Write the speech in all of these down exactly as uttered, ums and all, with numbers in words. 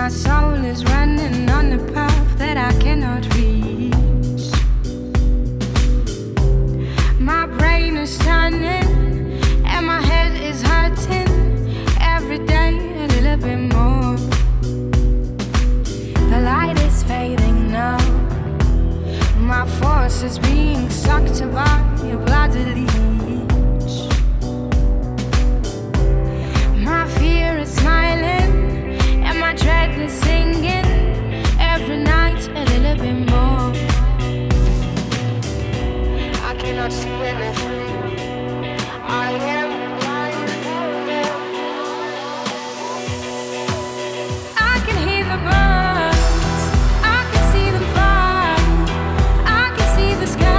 soul is running on a path that I cannot reach. My brain is turning and my head is hurting every day a little bit more. The light is fading now. My force is being sucked by a bloody leech. My fear is smiling and my dread is singing every night a little bit more. I cannot see anything. I am blind. I can hear the birds. I can see them fly. I can see the sky.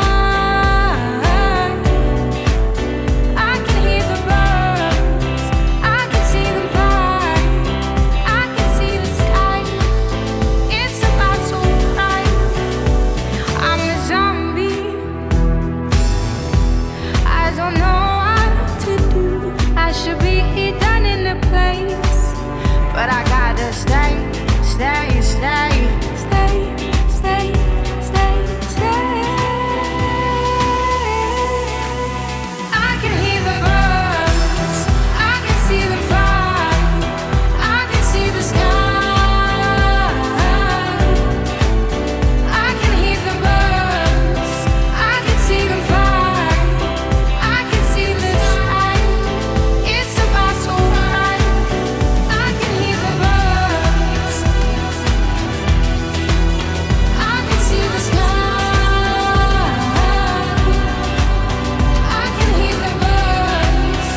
I can hear the birds. I can see them fly. I can see the sky. It's about to cry. I'm a zombie. I don't know what to do. I should be done in a place, but I gotta stay, stay, stay, stay, stay, stay, stay. I can hear the birds. I can see them fly. I can see the sky. I can hear the birds. I can see them fly. I can see the sky. It's about to cry. I can hear the birds. I can see the sky. I can hear the birds.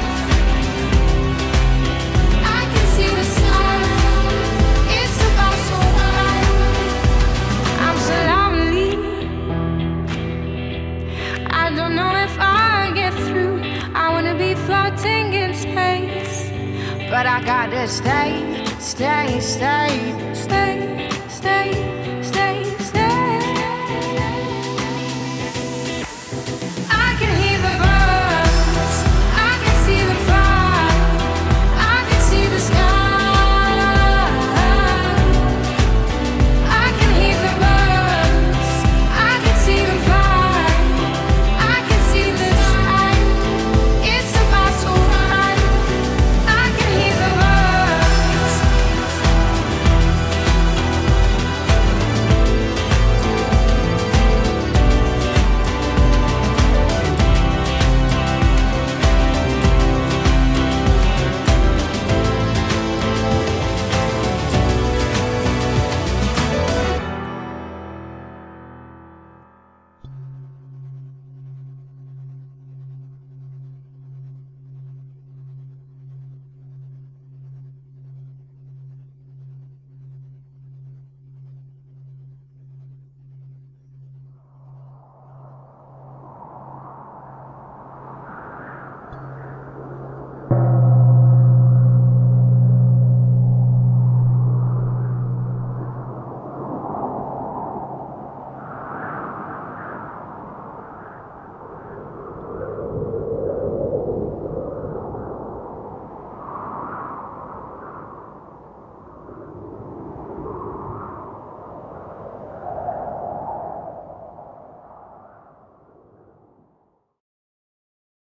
I can see the sky. It's about to cry. I'm so lonely. I don't know if I get through. I wanna be floating in space, but I gotta stay, stay, stay, stay, stay,